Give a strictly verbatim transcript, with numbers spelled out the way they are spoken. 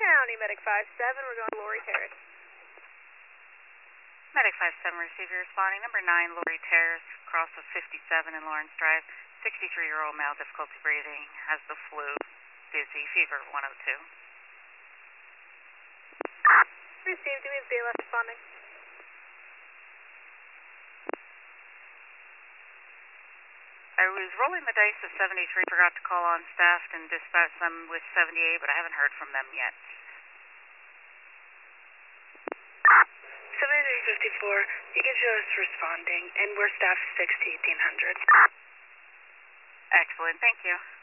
County, Medic five seven, we're going to Lori Terrace. Medic five seven, receiver responding. Number nine, Lori Terrace, cross of fifty-seven in Lawrence Drive. sixty-three-year-old male, difficulty breathing, has the flu, dizzy, fever one oh two. Received, do we have B L S responding? I was rolling the dice of seventy-three, forgot to call on staff and dispatch them with seventy-eight, but I haven't heard from them yet. seventy-three fifty-four, you can show us responding, and we're staff six to eighteen hundred. Excellent, thank you.